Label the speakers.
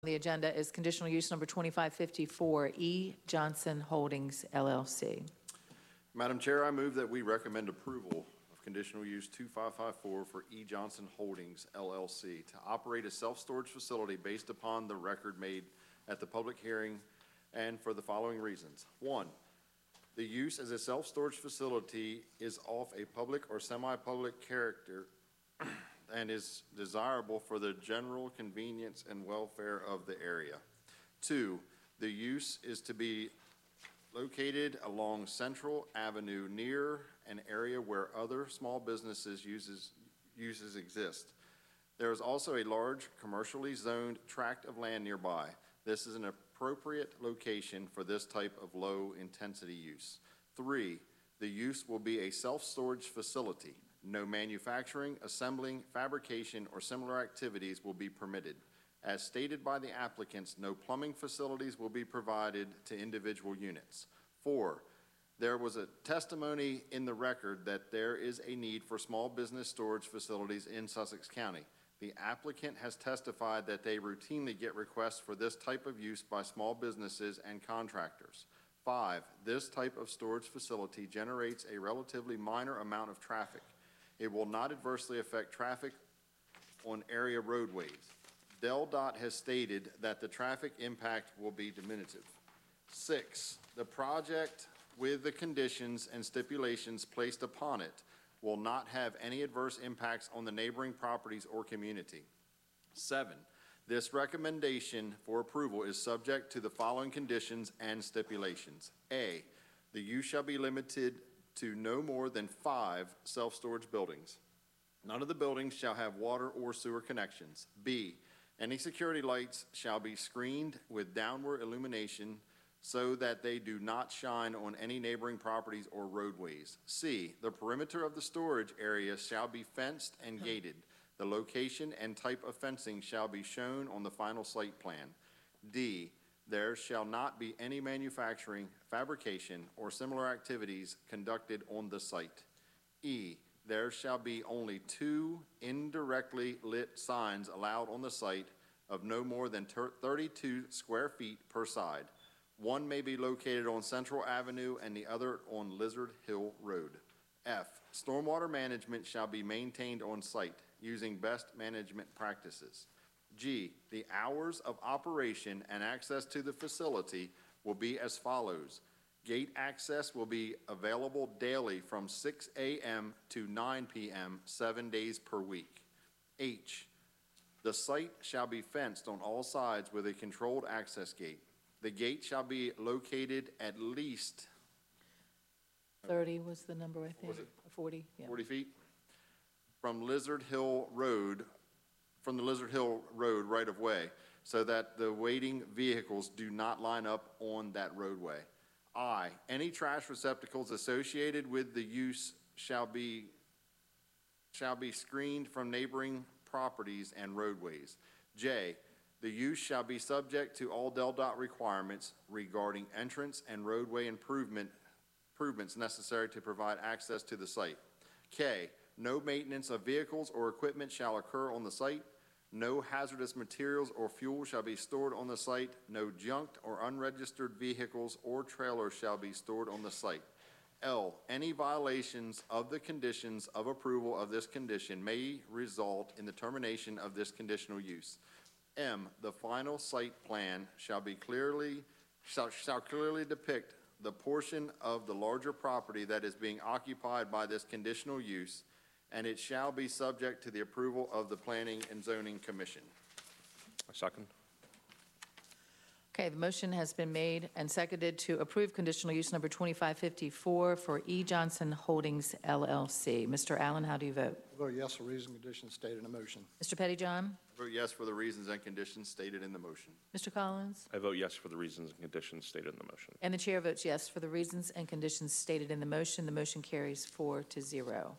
Speaker 1: The agenda is conditional use number 2554, E. Johnson Holdings, LLC.
Speaker 2: Madam Chair, I move that we recommend approval of conditional use 2554 for E. Johnson Holdings, LLC, to operate a self-storage facility based upon the record made at the public hearing and for the following reasons. 1, the use as a self-storage facility is of a public or semi-public character and is desirable for the general convenience and welfare of the area. 2, the use is to be located along Central Avenue near an area where other small businesses uses exist. There is also a large commercially zoned tract of land nearby. This is an appropriate location for this type of low intensity use. 3, the use will be a self-storage facility. No manufacturing, assembling, fabrication, or similar activities will be permitted. As stated by the applicants, no plumbing facilities will be provided to individual units. 4, there was a testimony in the record that there is a need for small business storage facilities in Sussex County. The applicant has testified that they routinely get requests for this type of use by small businesses and contractors. 5, this type of storage facility generates a relatively minor amount of traffic. It will not adversely affect traffic on area roadways. DelDOT has stated that the traffic impact will be diminutive. 6, the project with the conditions and stipulations placed upon it will not have any adverse impacts on the neighboring properties or community. 7, this recommendation for approval is subject to the following conditions and stipulations. A, the use shall be limited to no more than 5 self-storage buildings. None of the buildings shall have water or sewer connections. B, any security lights shall be screened with downward illumination so that they do not shine on any neighboring properties or roadways. C, the perimeter of the storage area shall be fenced and gated. The location and type of fencing shall be shown on the final site plan. D, there shall not be any manufacturing, fabrication, or similar activities conducted on the site. E, there shall be only 2 indirectly lit signs allowed on the site of no more than 32 square feet per side. One may be located on Central Avenue and the other on Lizard Hill Road. F, stormwater management shall be maintained on site using best management practices. G, the hours of operation and access to the facility will be as follows. Gate access will be available daily from 6 a.m. to 9 p.m. 7 days per week. H, the site shall be fenced on all sides with a controlled access gate. The gate shall be located at least
Speaker 1: 30 was the number, I think.
Speaker 2: Was it
Speaker 1: 40? Yeah.
Speaker 2: 40 feet from Lizard Hill Road, from the Lizard Hill Road right of way, so that the waiting vehicles do not line up on that roadway. I, any trash receptacles associated with the use shall be screened from neighboring properties and roadways. J, the use shall be subject to all DelDOT requirements regarding entrance and roadway improvements necessary to provide access to the site. K, no maintenance of vehicles or equipment shall occur on the site. No hazardous materials or fuel shall be stored on the site. No junked or unregistered vehicles or trailers shall be stored on the site. L, any violations of the conditions of approval of this condition may result in the termination of this conditional use. M, the final site plan shall clearly depict the portion of the larger property that is being occupied by this conditional use, and it shall be subject to the approval of the Planning and Zoning Commission.
Speaker 3: I second.
Speaker 1: Okay, the motion has been made and seconded to approve conditional use number 2554 for E. Johnson Holdings, LLC. Mr. Allen, how do you vote?
Speaker 4: I vote yes for reasons and conditions stated in the motion.
Speaker 1: Mr. Pettyjohn?
Speaker 2: I vote yes for the reasons and conditions stated in the motion.
Speaker 1: Mr. Collins?
Speaker 3: I vote yes for the reasons and conditions stated in the motion.
Speaker 1: And the chair votes yes for the reasons and conditions stated in the motion. The motion carries 4-0.